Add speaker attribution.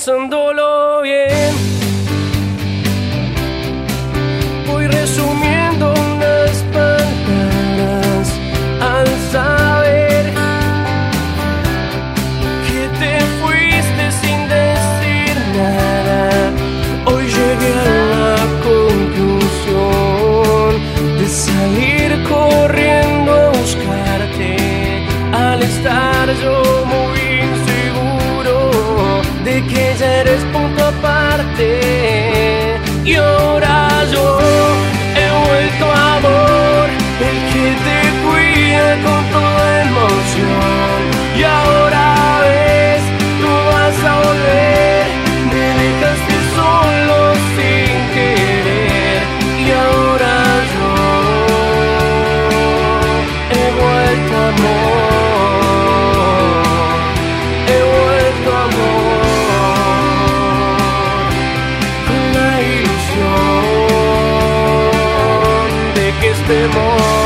Speaker 1: pensándolo bien. Voy resumiendo unas palabras al saber que te fuiste sin decir nada. Hoy llegué a la conclusión de salir corriendo a buscarte al estar yo muy inseguro de que ya eres punto aparte. Y ahora yo he vuelto amor, el que te cuida con toda emoción. Y ahora ves, tú vas a volver, me dejaste solo sin querer. Y ahora yo he vuelto amor, he vuelto amor, con la ilusión de que estemos